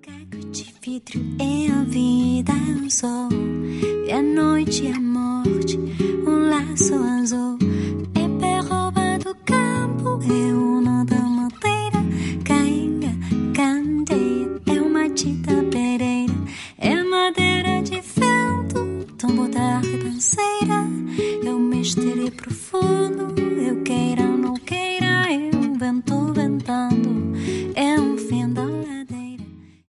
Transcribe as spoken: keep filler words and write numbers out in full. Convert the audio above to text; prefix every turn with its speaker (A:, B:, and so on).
A: caco de vidro é a vida, é o sol, é a noite, é a morte, um laço azul, é perroba do campo, é uma da madeira, cainga, candeia, é uma tita pereira, é madeira de vento, tambor da ribanceira, é o mistério profundo.